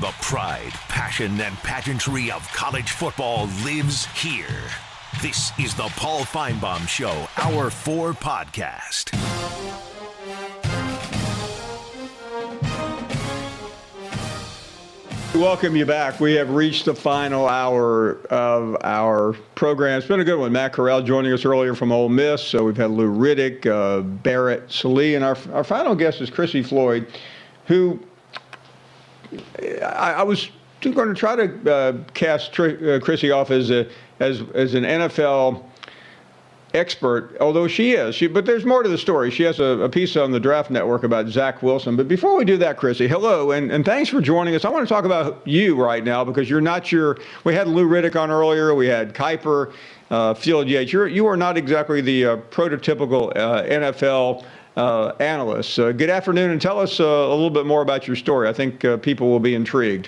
The pride, passion, and pageantry of college football lives here. This is the Paul Finebaum Show, Hour 4 podcast. Welcome you back. We have reached the final hour of our program. It's been a good one. Matt Corral joining us earlier from Ole Miss. So we've had Lou Riddick, Barrett Sallee, and our final guest is Chrissy Floyd, who I was going to try to cast Chrissy off as an NFL expert, although she is. But there's more to the story. She has a piece on the Draft Network about Zach Wilson. But before we do that, Chrissy, hello, and thanks for joining us. I want to talk about you right now because you're not we had Lou Riddick on earlier. We had Kiper, Field Yates. You are not exactly the prototypical NFL analyst. Good afternoon, and tell us a little bit more about your story. I think people will be intrigued.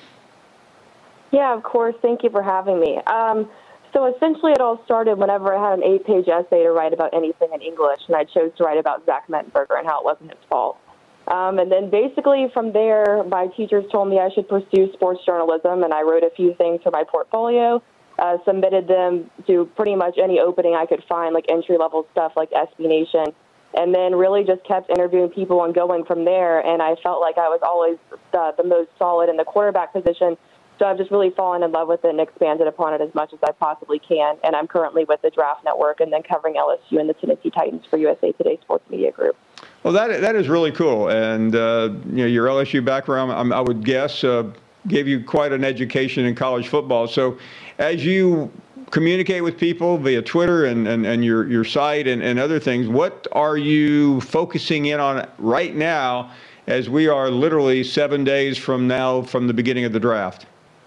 Yeah, of course. Thank you for having me. So essentially it all started whenever I had an 8-page essay to write about anything in English, and I chose to write about Zach Mettenberger and how it wasn't his fault. And then basically from there, my teachers told me I should pursue sports journalism, and I wrote a few things for my portfolio, submitted them to pretty much any opening I could find, like entry-level stuff like SB Nation, and then really just kept interviewing people and going from there, and I felt like I was always the most solid in the quarterback position. So I've just really fallen in love with it and expanded upon it as much as I possibly can. And I'm currently with the Draft Network and then covering LSU and the Tennessee Titans for USA Today Sports Media Group. Well, that is really cool. And your LSU background, I would guess, gave you quite an education in college football. So as you communicate with people via Twitter and your site and other things, what are you focusing in on right now as we are literally 7 days from now from the beginning of the draft?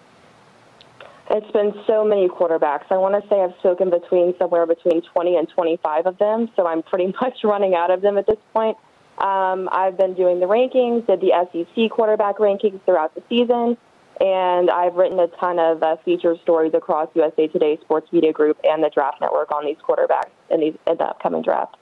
It's been so many quarterbacks. I want to say I've spoken somewhere between 20 and 25 of them, so I'm pretty much running out of them at this point. I've been doing the rankings, did the SEC quarterback rankings throughout the season, and I've written a ton of feature stories across USA Today Sports Media Group and the Draft Network on these quarterbacks in the upcoming draft.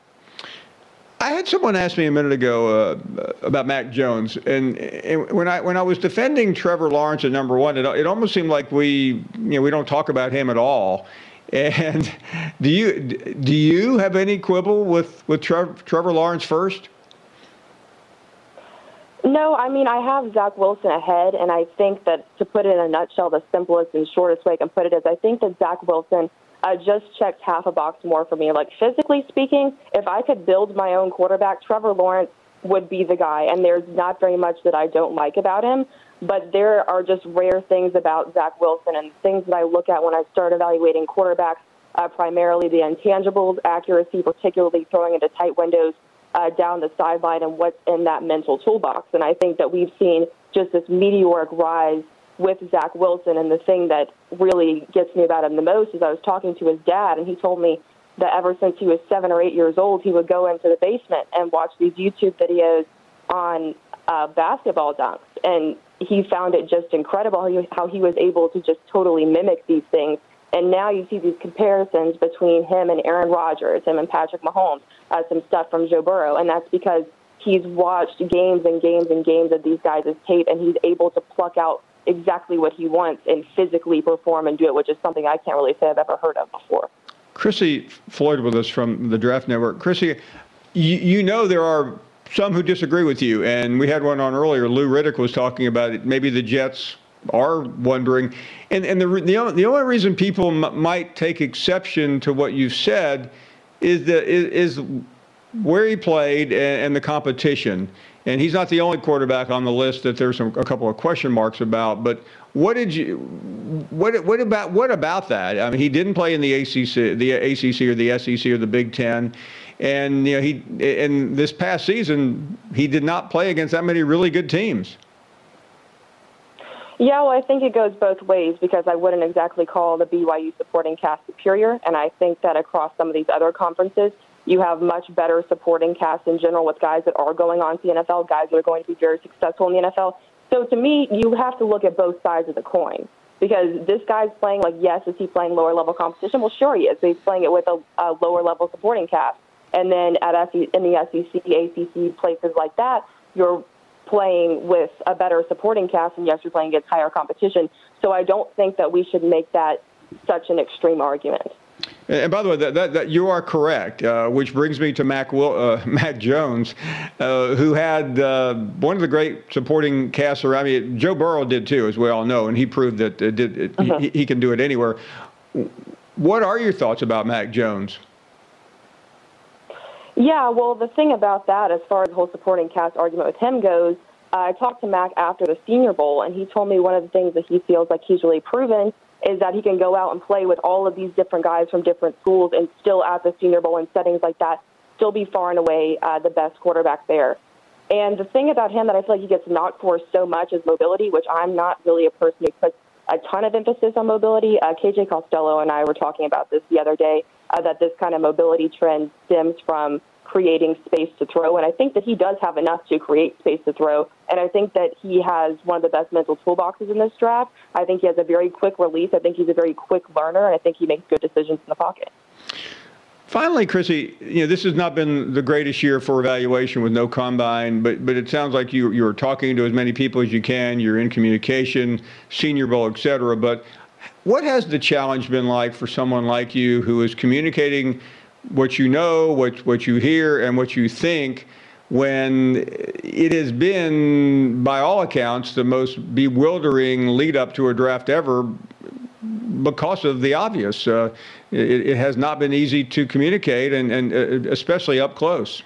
I had someone ask me a minute ago about Mac Jones, and when I was defending Trevor Lawrence at number one, it almost seemed like we don't talk about him at all. And do you have any quibble with Trevor Lawrence first? No, I mean, I have Zach Wilson ahead, and I think that, to put it in a nutshell, the simplest and shortest way I can put it is I think that Zach Wilson just checked half a box more for me. Like, physically speaking, if I could build my own quarterback, Trevor Lawrence would be the guy, and there's not very much that I don't like about him, but there are just rare things about Zach Wilson and things that I look at when I start evaluating quarterbacks, primarily the intangibles, accuracy, particularly throwing into tight windows down the sideline, and what's in that mental toolbox. And I think that we've seen just this meteoric rise with Zach Wilson, and the thing that really gets me about him the most is I was talking to his dad, and he told me that ever since he was 7 or 8 years old, he would go into the basement and watch these YouTube videos on basketball dunks, and he found it just incredible how he was able to just totally mimic these things. And now you see these comparisons between him and Aaron Rodgers, him and Patrick Mahomes, some stuff from Joe Burrow, and that's because he's watched games and games and games of these guys' tape, and he's able to pluck out exactly what he wants and physically perform and do it, which is something I can't really say I've ever heard of before. Chrissy Floyd with us from the Draft Network. Chrissy, you know there are some who disagree with you, and we had one on earlier. Lou Riddick was talking about it. Maybe the Jets are wondering. And the only reason people might take exception to what you've said is where he played and the competition. And he's not the only quarterback on the list that there's a couple of question marks about. But what about that? I mean, he didn't play in the ACC or the SEC or the Big Ten, and in this past season he did not play against that many really good teams. Yeah, well, I think it goes both ways because I wouldn't exactly call the BYU supporting cast superior, and I think that across some of these other conferences, you have much better supporting cast in general with guys that are going on to the NFL, guys that are going to be very successful in the NFL. So to me, you have to look at both sides of the coin because this guy's playing, like, yes, is he playing lower-level competition? Well, sure he is. He's playing it with a lower-level supporting cast. And then in the SEC, ACC, places like that, you're playing with a better supporting cast, and yes, you're playing against higher competition. So I don't think that we should make that such an extreme argument. And by the way, that you are correct, which brings me to Mac Jones, who had one of the great supporting casts around me. Joe Burrow did too, as we all know, and he proved that he can do it anywhere. What are your thoughts about Mac Jones? Yeah, well, the thing about that, as far as the whole supporting cast argument with him goes, I talked to Mac after the Senior Bowl, and he told me one of the things that he feels like he's really proven is that he can go out and play with all of these different guys from different schools and still at the Senior Bowl and settings like that, still be far and away the best quarterback there. And the thing about him that I feel like he gets knocked for so much is mobility, which I'm not really a person who puts a ton of emphasis on mobility. KJ Costello and I were talking about this the other day, that this kind of mobility trend stems from creating space to throw. And I think that he does have enough to create space to throw. And I think that he has one of the best mental toolboxes in this draft. I think he has a very quick release. I think he's a very quick learner, and I think he makes good decisions in the pocket. Finally, Chrissy, this has not been the greatest year for evaluation with no combine, but it sounds like you're talking to as many people as you can. You're in communication, Senior Bowl, et cetera. But what has the challenge been like for someone like you who is communicating what you know, what you hear, and what you think, when it has been, by all accounts, the most bewildering lead up to a draft ever because of the obvious? It has not been easy to communicate, and especially up close.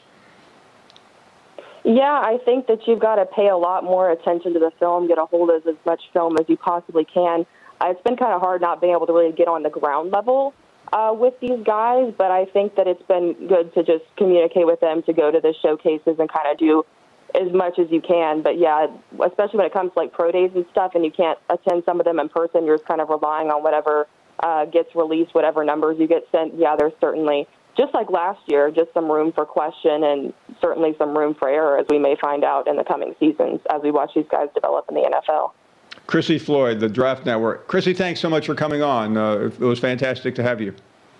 Yeah, I think that you've got to pay a lot more attention to the film, get a hold of as much film as you possibly can. It's been kind of hard not being able to really get on the ground level with these guys, but I think that it's been good to just communicate with them, to go to the showcases and kind of do as much as you can. But yeah, especially when it comes to like pro days and stuff, and you can't attend some of them in person, you're just kind of relying on whatever gets released, whatever numbers you get sent. Yeah, there's certainly, just like last year, just some room for question and certainly some room for error, as we may find out in the coming seasons as we watch these guys develop in the NFL. Chrissy Floyd, the Draft Network. Chrissy, thanks so much for coming on. It was fantastic to have you.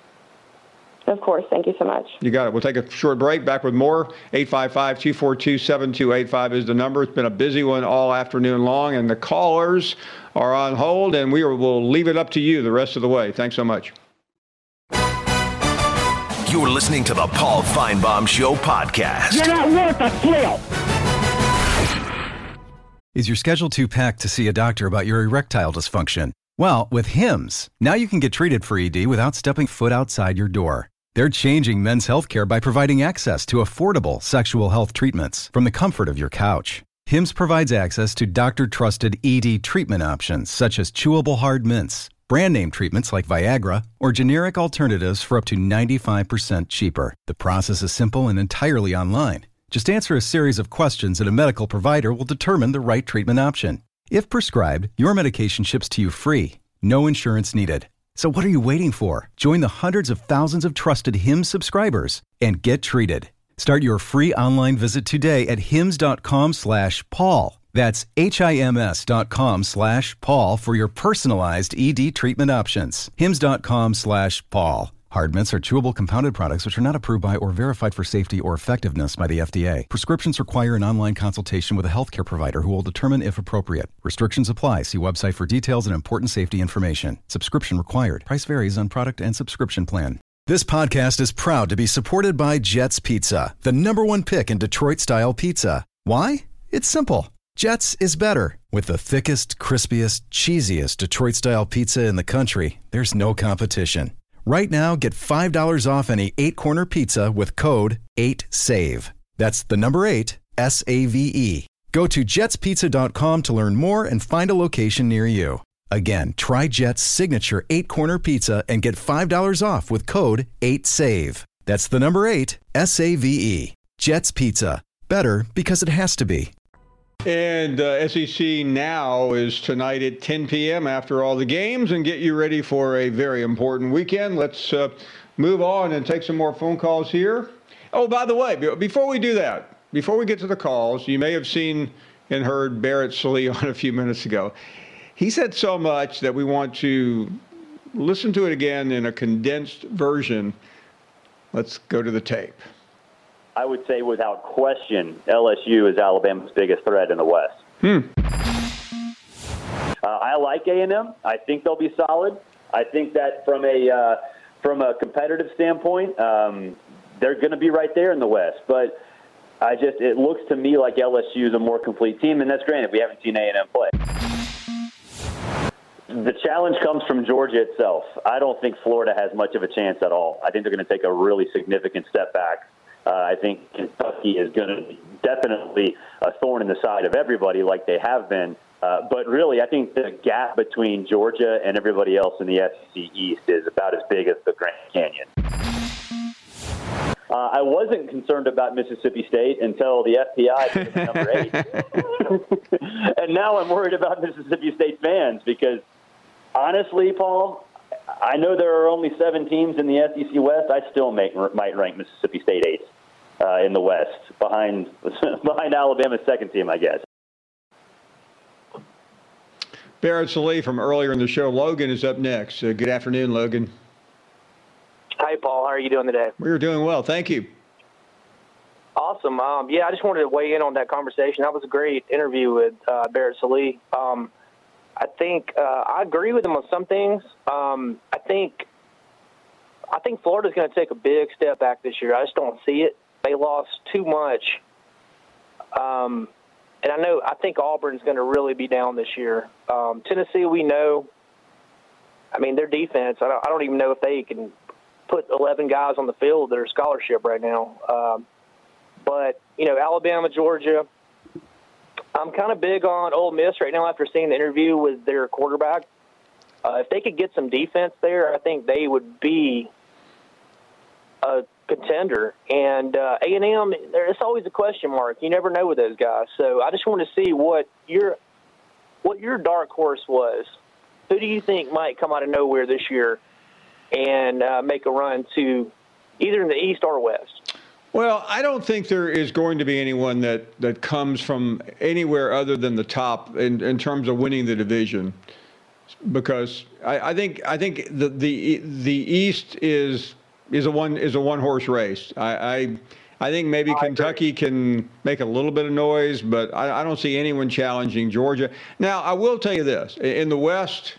Of course. Thank you so much. You got it. We'll take a short break. Back with more. 855-242-7285 is the number. It's been a busy one all afternoon long, and the callers are on hold, and we'll leave it up to you the rest of the way. Thanks so much. You're listening to the Paul Finebaum Show podcast. You're not worth a flip. Is your schedule too packed to see a doctor about your erectile dysfunction? Well, with Hims, now you can get treated for ED without stepping foot outside your door. They're changing men's healthcare by providing access to affordable sexual health treatments from the comfort of your couch. Hims provides access to doctor-trusted ED treatment options such as chewable hard mints, brand name treatments like Viagra, or generic alternatives for up to 95% cheaper. The process is simple and entirely online. Just answer a series of questions and a medical provider will determine the right treatment option. If prescribed, your medication ships to you free. No insurance needed. So what are you waiting for? Join the hundreds of thousands of trusted Hims subscribers and get treated. Start your free online visit today at hims.com/Paul. That's HIMS.com/Paul for your personalized ED treatment options. hims.com/Paul. Hard mints are chewable compounded products which are not approved by or verified for safety or effectiveness by the FDA. Prescriptions require an online consultation with a healthcare provider who will determine if appropriate. Restrictions apply. See website for details and important safety information. Subscription required. Price varies on product and subscription plan. This podcast is proud to be supported by Jets Pizza, the #1 pick in Detroit-style pizza. Why? It's simple. Jets is better. With the thickest, crispiest, cheesiest Detroit-style pizza in the country, there's no competition. Right now, get $5 off any 8-corner pizza with code 8SAVE. That's the number 8, SAVE. Go to jetspizza.com to learn more and find a location near you. Again, try Jet's signature 8-corner pizza and get $5 off with code 8SAVE. That's the number 8, SAVE. Jet's Pizza. Better because it has to be. And SEC Now is tonight at 10 p.m. after all the games, and get you ready for a very important weekend. Let's move on and take some more phone calls here. Oh, by the way, before we do that, before we get to the calls, you may have seen and heard Barrett Sallee on a few minutes ago. He said so much that we want to listen to it again in a condensed version. Let's go to the tape. I would say without question, LSU is Alabama's biggest threat in the West. I like A&M. I think they'll be solid. I think that from a competitive standpoint, they're going to be right there in the West. But it looks to me like LSU is a more complete team, and that's granted. We haven't seen A&M play. The challenge comes from Georgia itself. I don't think Florida has much of a chance at all. I think they're going to take a really significant step back. I think Kentucky is going to be definitely a thorn in the side of everybody like they have been. But really, I think the gap between Georgia and everybody else in the SEC East is about as big as the Grand Canyon. I wasn't concerned about Mississippi State until the FPI took number 8. And now I'm worried about Mississippi State fans because, honestly, Paul, I know there are only 7 teams in the SEC West. I still might rank Mississippi State 8th in the West, behind Alabama's second team, I guess. Barrett Sallee from earlier in the show. Logan is up next. Good afternoon, Logan. Hi, Paul. How are you doing today? We're doing well. Thank you. Awesome. I just wanted to weigh in on that conversation. That was a great interview with Barrett Sallee. I think I agree with him on some things. I think Florida's going to take a big step back this year. I just don't see it. They lost too much. And I think Auburn's going to really be down this year. Tennessee, we know. I mean, their defense, I don't even know if they can put 11 guys on the field that are scholarship right now. But, Alabama, Georgia, I'm kind of big on Ole Miss right now after seeing the interview with their quarterback. If they could get some defense there, I think they would be a contender. And A&M, it's always a question mark. You never know with those guys. So I just want to see what your dark horse was. Who do you think might come out of nowhere this year and make a run to either in the East or West? Well, I don't think there is going to be anyone that comes from anywhere other than the top in terms of winning the division, because I think the East is a one horse race. I think maybe Kentucky can make a little bit of noise, but I don't see anyone challenging Georgia. Now, I will tell you this: in the West,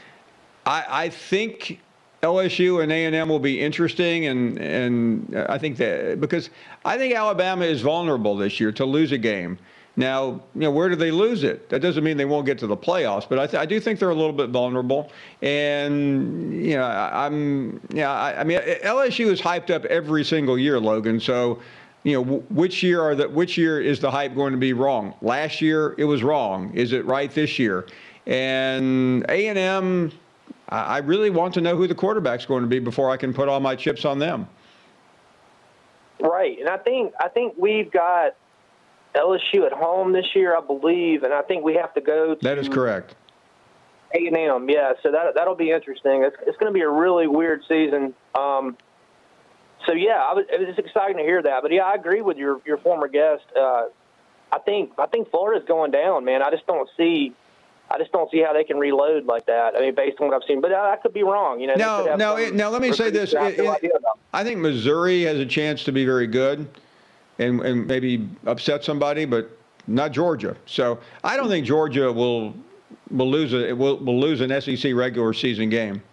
I think LSU and A&M will be interesting, and I think that because I think Alabama is vulnerable this year to lose a game. Now, where do they lose it? That doesn't mean they won't get to the playoffs, but I do think they're a little bit vulnerable. And I mean, LSU is hyped up every single year, Logan. So, which year is the hype going to be wrong? Last year it was wrong. Is it right this year? And A&M. I really want to know who the quarterback's going to be before I can put all my chips on them. Right, and I think we've got LSU at home this year, I believe, and I think we have to go to. That is correct. A&M, yeah. So that'll be interesting. It's going to be a really weird season. So yeah, it's exciting to hear that. But yeah, I agree with your former guest. I think Florida's going down, man. I just don't see how they can reload like that. I mean, based on what I've seen, but I could be wrong. Now let me say this: I think Missouri has a chance to be very good, and maybe upset somebody, but not Georgia. So I don't think Georgia will lose an SEC regular season game.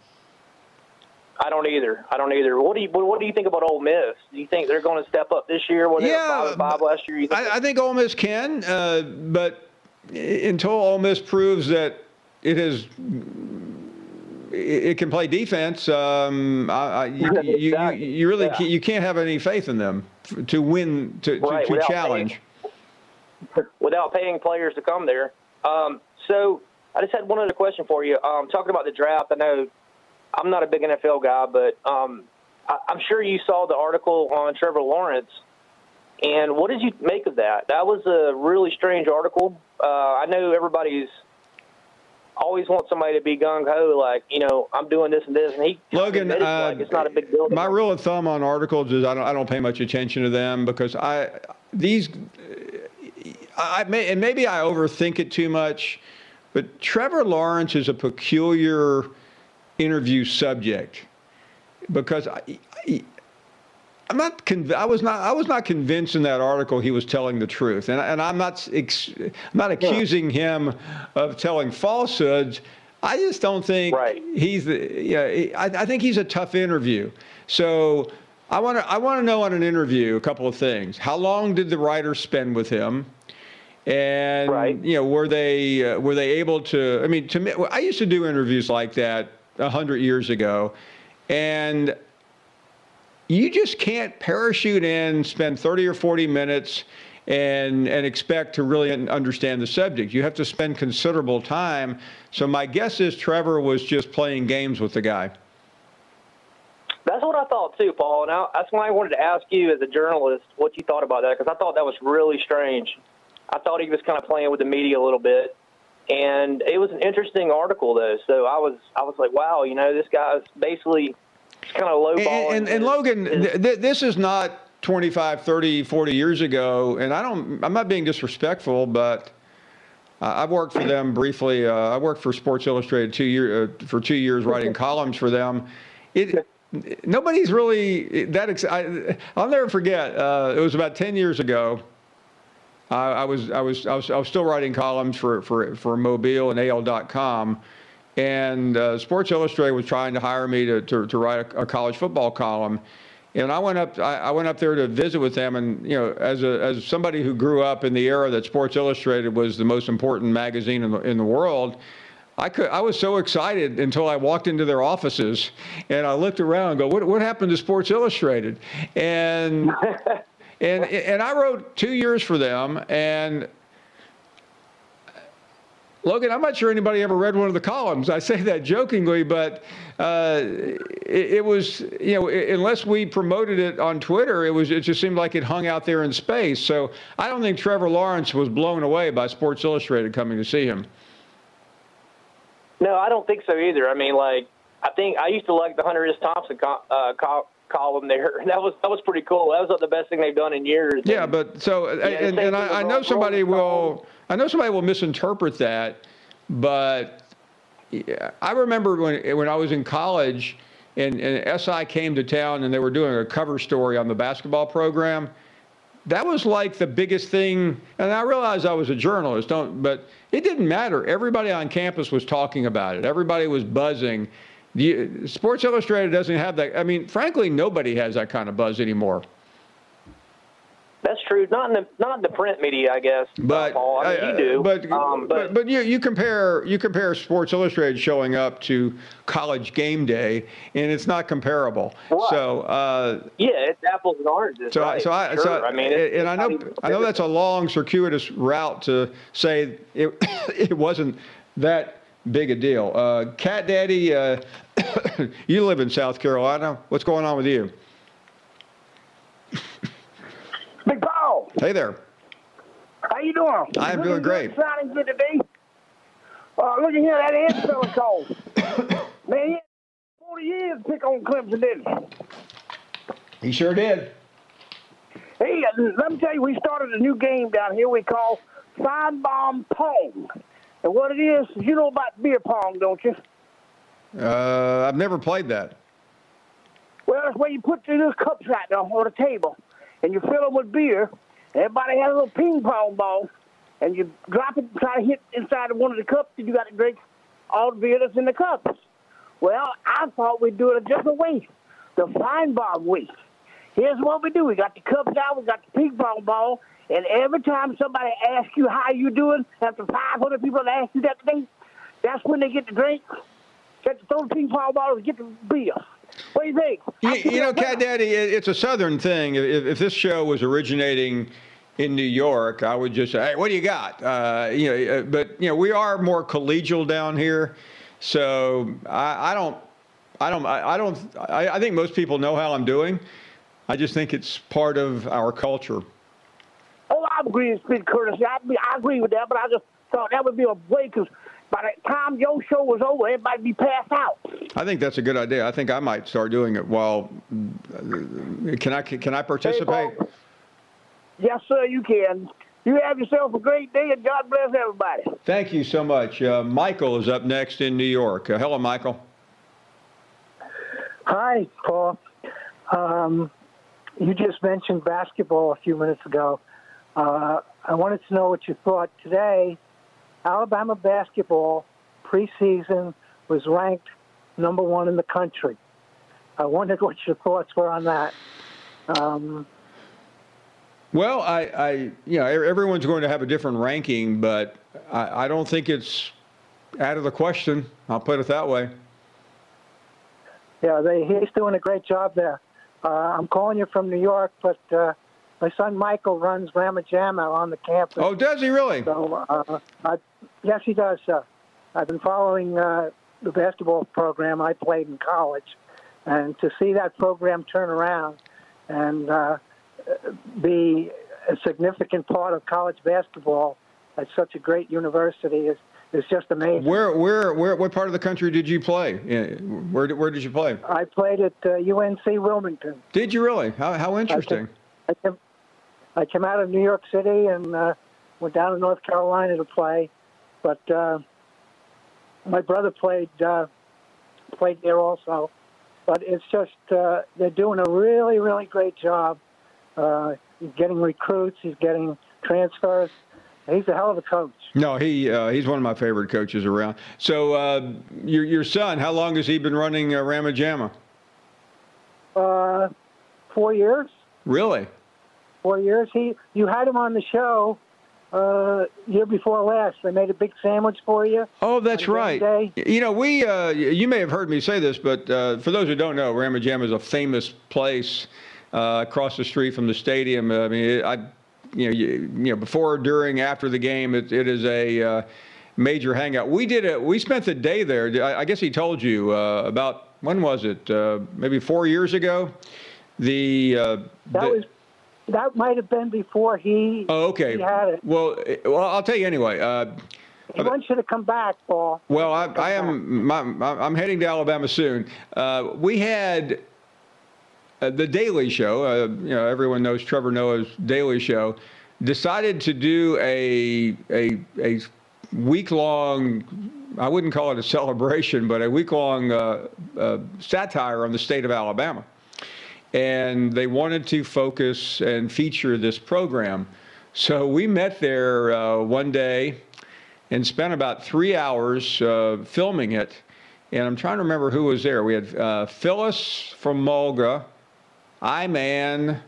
I don't either. What do you think about Ole Miss? Do you think they're going to step up this year? When they were 5-5 last year? I think Ole Miss can, but until Ole Miss proves that it can play defense, you can't have any faith in them to win, to challenge. Without paying players to come there. So I just had one other question for you. Talking about the draft, I know I'm not a big NFL guy, but I'm sure you saw the article on Trevor Lawrence. And what did you make of that? That was a really strange article. I know everybody's always wants somebody to be gung-ho, like, I'm doing this and this. And Logan, like it's not a big deal. My rule of thumb on articles is I don't pay much attention to them because maybe I overthink it too much, but Trevor Lawrence is a peculiar interview subject because I was not convinced in that article he was telling the truth, and I'm not accusing him of telling falsehoods. I just don't think I think he's a tough interview. So I want to know on an interview a couple of things. How long did the writers spend with him? And were they able to? I mean, to me, I used to do interviews like that 100 years ago, and you just can't parachute in, spend 30 or 40 minutes, and expect to really understand the subject. You have to spend considerable time. So my guess is Trevor was just playing games with the guy. That's what I thought too, Paul. And that's why I wanted to ask you as a journalist what you thought about that, because I thought that was really strange. I thought he was kind of playing with the media a little bit. And it was an interesting article, though. So I was like, wow, this guy's basically kind of lowballing. And Logan, this is not 25, 30, 40 years ago. And I'm not being disrespectful, but I've worked for them briefly. I worked for Sports Illustrated for 2 years writing columns for them. Nobody's really that I'll never forget. It was about 10 years ago. I was still writing columns for Mobile and AL.com, and Sports Illustrated was trying to hire me to write a college football column, and I went up there to visit with them, and as somebody who grew up in the era that Sports Illustrated was the most important magazine in the world, I was so excited until I walked into their offices, and I looked around and go, what happened to Sports Illustrated? And And I wrote 2 years for them, and Logan, I'm not sure anybody ever read one of the columns. I say that jokingly, but it was, unless we promoted it on Twitter, it just seemed like it hung out there in space. So I don't think Trevor Lawrence was blown away by Sports Illustrated coming to see him. No, I don't think so either. I mean, I think I used to like the Hunter S. Thompson column there. That was pretty cool. That was the best thing they've done in years. Yeah, but so I know somebody will misinterpret that, but I remember when I was in college and SI came to town and they were doing a cover story on the basketball program. That was like the biggest thing, and I realized I was a journalist, but it didn't matter. Everybody on campus was talking about it. Everybody was buzzing. Sports Illustrated doesn't have that. I mean, frankly, nobody has that kind of buzz anymore. That's true. Not in the print media, I guess. But Paul. I mean, you do. But you compare Sports Illustrated showing up to College Game Day, and it's not comparable. Right. So it's apples and oranges. I know that's a long, circuitous route to say it wasn't that big a deal. Cat Daddy, you live in South Carolina. What's going on with you? Big Paul. Hey there. How you doing? I'm doing great. Sounding good today. Look at here, that Ed fella called. Man, he had 40 years to pick on Clemson, didn't he? He sure did. Hey, let me tell you, we started a new game down here we call Feinbaum Pong. And what it is, you know about beer pong, don't you? I've never played that. Well, that's where you put the little cups right there on the table, and you fill them with beer. Everybody has a little ping pong ball, and you drop it and try to hit inside of one of the cups, and you got to drink all the beer that's in the cups. Well, I thought we'd do it a different way, the Feinbaum way. Here's what we do. We got the cups out, we got the ping pong ball, and every time somebody asks you how you doing, after 500 people that ask you that today, that's when they get the drink, get to throw the ping pong ball and get the beer. What do you think? Cat Daddy, it's a Southern thing. If this show was originating in New York, I would just say, hey, what do you got? But we are more collegial down here. So I think most people know how I'm doing. I just think it's part of our culture. Oh, I agree with Speed Courtesy. I agree with that, but I just thought that would be a way, because by the time your show was over, everybody be passed out. I think that's a good idea. I think I might start doing it while. Can I participate? Hey, yes, sir, you can. You have yourself a great day, and God bless everybody. Thank you so much. Michael is up next in New York. Hello, Michael. Hi, Paul. You just mentioned basketball a few minutes ago. I wanted to know what you thought today. Alabama basketball preseason was ranked number 1 in the country. I wondered what your thoughts were on that. Well, everyone's going to have a different ranking, but I don't think it's out of the question. I'll put it that way. Yeah, he's doing a great job there. I'm calling you from New York, but my son Michael runs Ramajama on the campus. Oh, does he really? So, yes, he does, sir. I've been following the basketball program I played in college, and to see that program turn around and be a significant part of college basketball at such a great university is just amazing. What part of the country did you play? Where did you play? I played at UNC Wilmington. Did you really? How interesting. I came out of New York City and went down to North Carolina to play, but my brother played there also. But it's just they're doing a really, really great job. He's getting recruits. He's getting transfers. He's a hell of a coach. No, he's one of my favorite coaches around. So your son, how long has he been running Ramajama? 4 years. Really? 4 years. You had him on the show year before last. They made a big sandwich for you. Oh, that's right. Day. You know, you may have heard me say this, but for those who don't know, Ramajama is a famous place across the street from the stadium. I mean, before, during, after the game, it is a major hangout. We spent the day there. I guess he told you about, when was it? Maybe 4 years ago. That might have been before he. Oh, okay. He had it. Well, I'll tell you anyway. He wants you to come back, Paul. Well, I'm heading to Alabama soon. We had the Daily Show. Everyone knows Trevor Noah's Daily Show. Decided to do a week-long, I wouldn't call it a celebration, but a week-long satire on the state of Alabama. And they wanted to focus and feature this program. So we met there one day and spent about 3 hours filming it. And I'm trying to remember who was there. We had Phyllis from Mulga, Iman,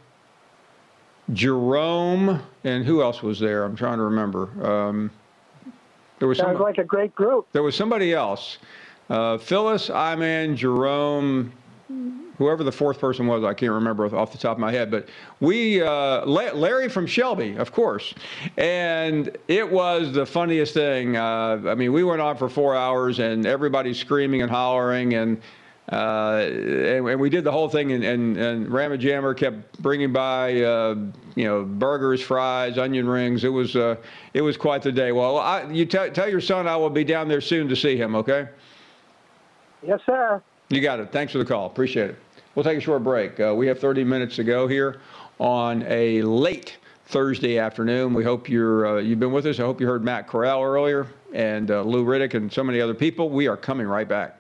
Jerome, and who else was there? I'm trying to remember. Sounds like a great group. There was somebody else. Phyllis, Iman, Jerome, whoever the fourth person was, I can't remember off the top of my head. But Larry from Shelby, of course. And it was the funniest thing. I mean, we went on for 4 hours, and everybody's screaming and hollering, and we did the whole thing. And Ramajammer kept bringing by, burgers, fries, onion rings. It was quite the day. Well, you tell your son I will be down there soon to see him. Okay. Yes, sir. You got it. Thanks for the call. Appreciate it. We'll take a short break. We have 30 minutes to go here on a late Thursday afternoon. We hope you've been with us. I hope you heard Matt Corral earlier and Lou Riddick and so many other people. We are coming right back.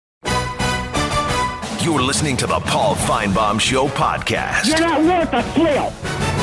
You're listening to the Paul Feinbaum Show podcast. You're not worth a flail.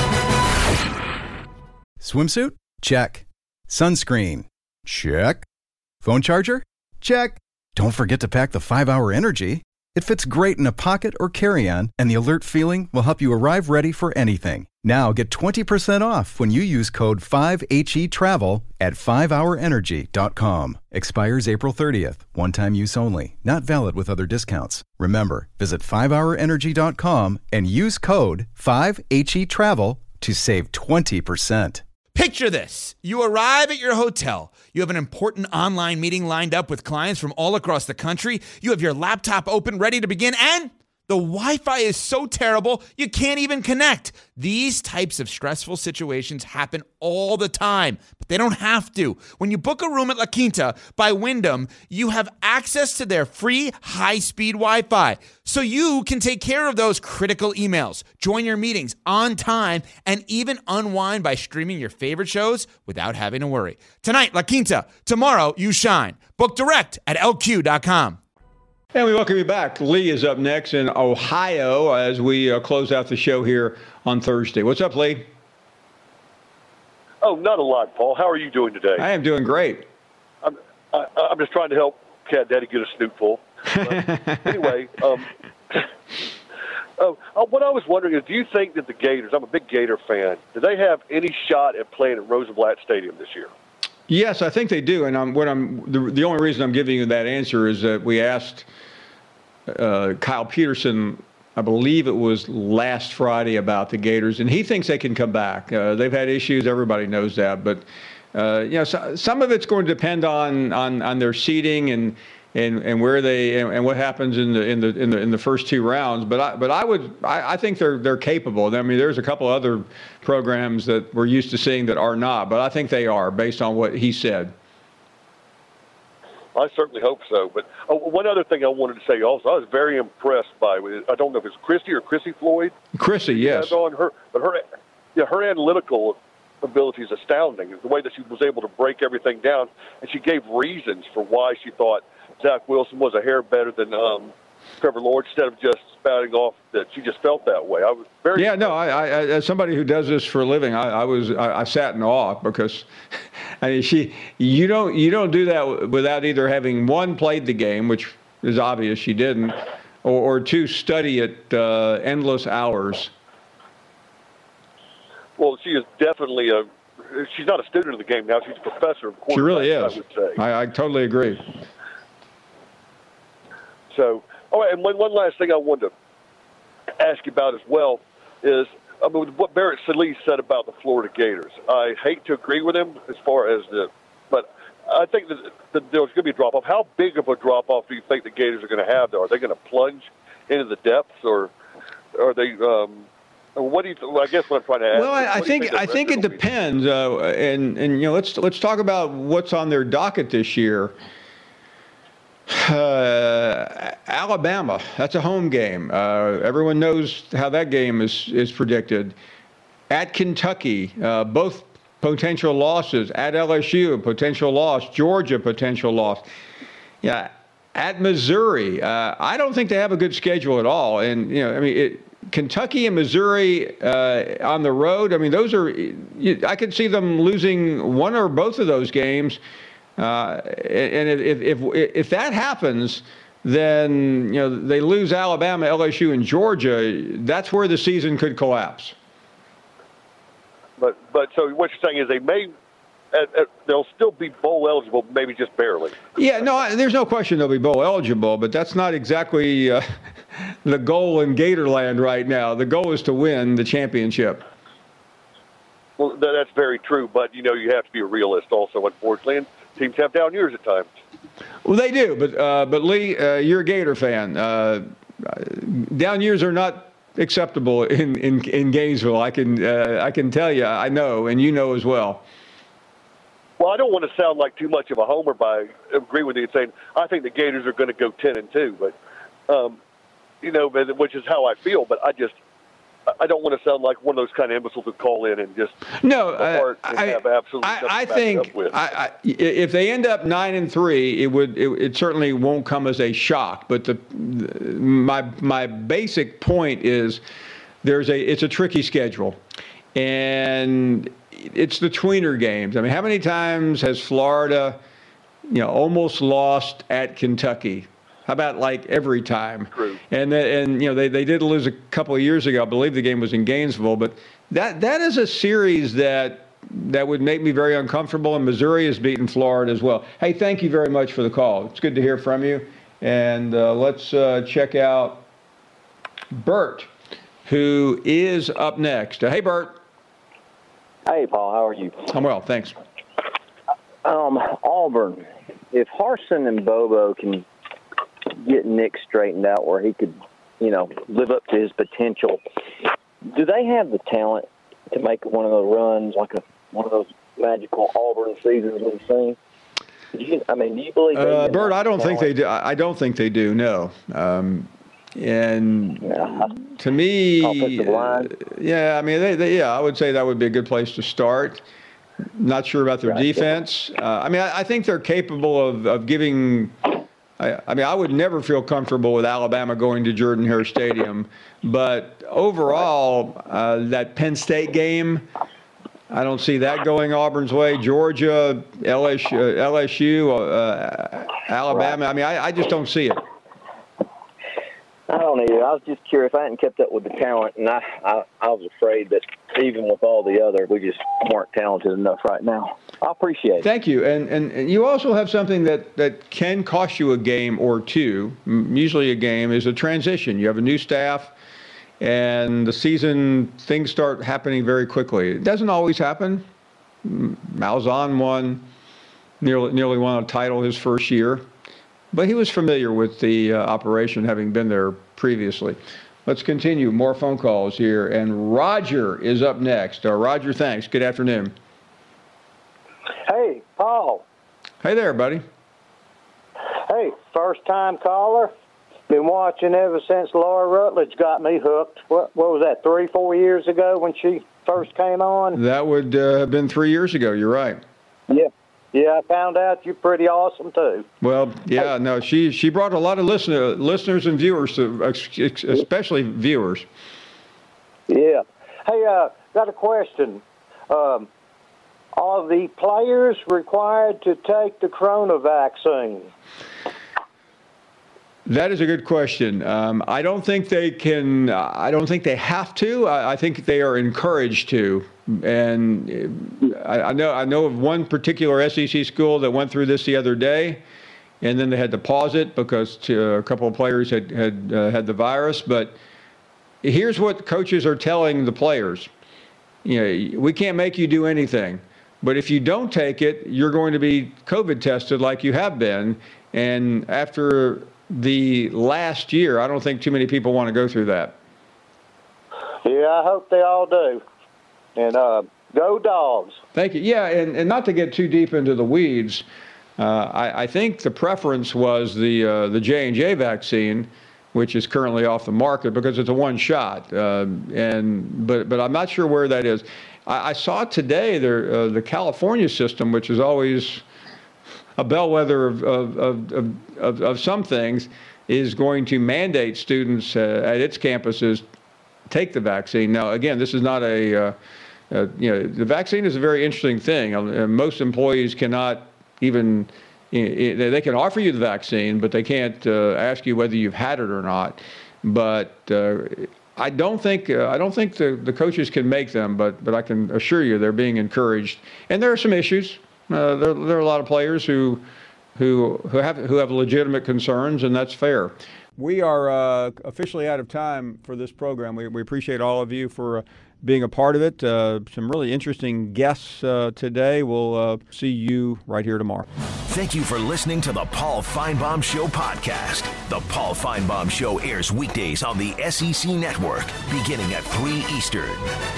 Swimsuit? Check. Sunscreen? Check. Phone charger? Check. Don't forget to pack the 5-Hour Energy. It fits great in a pocket or carry-on, and the alert feeling will help you arrive ready for anything. Now get 20% off when you use code 5HETRAVEL at 5hourenergy.com. Expires April 30th. One-time use only. Not valid with other discounts. Remember, visit 5hourenergy.com and use code 5HETRAVEL to save 20%. Picture this. You arrive at your hotel. You have an important online meeting lined up with clients from all across the country. You have your laptop open, ready to begin, and the Wi-Fi is so terrible, you can't even connect. These types of stressful situations happen all the time, but they don't have to. When you book a room at La Quinta by Wyndham, you have access to their free high-speed Wi-Fi, so you can take care of those critical emails, join your meetings on time, and even unwind by streaming your favorite shows without having to worry. Tonight, La Quinta. Tomorrow, you shine. Book direct at LQ.com. And we welcome you back. Lee is up next in Ohio as we close out the show here on Thursday. What's up, Lee? Oh, not a lot, Paul. How are you doing today? I am doing great. I'm just trying to help Cat Daddy get a snootful. But anyway, what I was wondering is, do you think that the Gators, I'm a big Gator fan, do they have any shot at playing at Rosenblatt Stadium this year? Yes, I think they do. And the only reason I'm giving you that answer is that we asked Kyle Peterson, I believe it was last Friday, about the Gators, and he thinks they can come back. They've had issues, everybody knows that, but some of it's going to depend on their seeding and where they and what happens in the first two rounds. But I think they're capable. I mean, there's a couple other programs that we're used to seeing that are not, but I think they are based on what he said. I certainly hope so. But one other thing I wanted to say also, I was very impressed by, I don't know if it's Chrissy Floyd. Chrissy, yes. On her, but her analytical ability is astounding. The way that she was able to break everything down, and she gave reasons for why she thought Zach Wilson was a hair better than Trevor Lawrence, instead of just spouting off that she just felt that way. I was very I as somebody who does this for a living, I sat in awe because I mean you don't do that without either having, one, played the game, which is obvious she didn't, or two, study it endless hours. Well, she is definitely she's not a student of the game now. She's a professor of quarterback. She really is. I would say. I totally agree. So, and one last thing I wanted to ask you about as well is, what Barrett Sallee said about the Florida Gators. I hate to agree with him as far as but I think that there's going to be a drop-off. How big of a drop-off do you think the Gators are going to have, though? Are they going to plunge into the depths, or are they what do you? I guess what I'm trying to ask. Well, I think it depends, and let's talk about what's on their docket this year. Alabama, that's a home game. Everyone knows how that game is predicted. At Kentucky, both potential losses. At LSU, potential loss. Georgia, potential loss. Yeah, at Missouri, I don't think they have a good schedule at all. And Kentucky and Missouri on the road, I mean, those are, I could see them losing one or both of those games. And if that happens, then they lose Alabama, LSU, and Georgia. That's where the season could collapse. But so what you're saying is they'll still be bowl eligible, maybe just barely. Yeah, no, there's no question they'll be bowl eligible, but that's not exactly the goal in Gatorland right now. The goal is to win the championship. Well, that's very true, but you have to be a realist also, unfortunately. And teams have down years at times. Well, they do, but Lee, you're a Gator fan. Down years are not acceptable in Gainesville. I can tell you, I know, and you know as well. Well, I don't want to sound like too much of a homer by agreeing with you and saying I think the Gators are going to go 10-2, but which is how I feel. But I don't want to sound like one of those kind of imbeciles who call in and just I think if they end up 9-3, it certainly won't come as a shock. But my basic point is it's a tricky schedule, and it's the tweener games. I mean, how many times has Florida, almost lost at Kentucky? How about like every time? True. And they did lose a couple of years ago. I believe the game was in Gainesville, but that is a series that would make me very uncomfortable. And Missouri has beaten Florida as well. Hey, thank you very much for the call. It's good to hear from you. And let's check out Bert, who is up next. Hey, Bert. Hey, Paul. How are you? I'm well, thanks. Auburn. If Harsin and Bobo can get Nick straightened out where he could, live up to his potential, do they have the talent to make one of those runs, like one of those magical Auburn seasons we've seen? Do you believe Bert, I don't think they do. I don't think they do, no. And to me, offensive line. I would say that would be a good place to start. Not sure about their defense. I think they're capable of giving I mean, I would never feel comfortable with Alabama going to Jordan-Hare Stadium. But overall, that Penn State game, I don't see that going Auburn's way. Georgia, LSU, Alabama. I mean, I just don't see it. I don't either. I was just curious. I hadn't kept up with the talent, and I was afraid that even with all the other, we just weren't talented enough right now. I appreciate it. Thank you. And you also have something that can cost you a game or two. Usually a game is a transition. You have a new staff, and the season, things start happening very quickly. It doesn't always happen. Malzahn nearly won a title his first year. But he was familiar with the operation, having been there previously. Let's continue. More phone calls here. And Roger is up next. Roger, thanks. Good afternoon. Hey, Paul. Hey there, buddy. Hey, first-time caller. Been watching ever since Laura Rutledge got me hooked. What was that, 3-4 years ago when she first came on? That would have been 3 years ago. You're right. Yeah. Yeah, I found out you're pretty awesome, too. Well, yeah, no, she brought a lot of listeners and viewers, especially viewers. Yeah. Hey, got a question. Are the players required to take the corona vaccine? That is a good question. I don't think they can. I don't think they have to. I think they are encouraged to. And I know of one particular SEC school that went through this the other day, and then they had to pause it because a couple of players had the virus. But here's what coaches are telling the players: we can't make you do anything, but if you don't take it, you're going to be COVID tested like you have been. And after the last year, I don't think too many people want to go through that. Yeah, I hope they all do. And go Dogs. Thank you. Yeah, and not to get too deep into the weeds, I think the preference was the J&J vaccine, which is currently off the market because it's a one shot. But I'm not sure where that is. I saw today the California system, which is always a bellwether of some things, is going to mandate students at its campuses take the vaccine. Now, again, this is not the vaccine is a very interesting thing. Most employees cannot even, they can offer you the vaccine, but they can't ask you whether you've had it or not. But I don't think the coaches can make them, but I can assure you they're being encouraged. And there are some issues. There are a lot of players who have legitimate concerns, and that's fair. We are officially out of time for this program. We appreciate all of you for being a part of it. Some really interesting guests today. We'll see you right here tomorrow. Thank you for listening to the Paul Finebaum Show podcast. The Paul Finebaum Show airs weekdays on the SEC Network, beginning at 3 Eastern.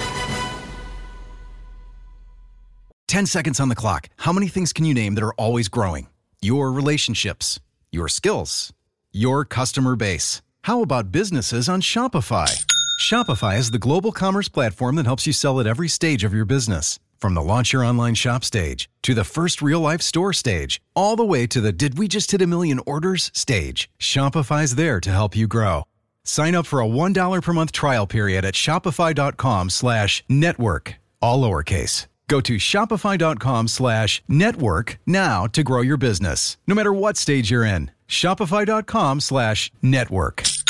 10 seconds on the clock. How many things can you name that are always growing? Your relationships, your skills, your customer base. How about businesses on Shopify? Shopify is the global commerce platform that helps you sell at every stage of your business. From the launch your online shop stage, to the first real-life store stage, all the way to the did we just hit a million orders stage. Shopify's there to help you grow. Sign up for a $1 per month trial period at shopify.com/network, all lowercase. Go to shopify.com/network now to grow your business, no matter what stage you're in. Shopify.com/network.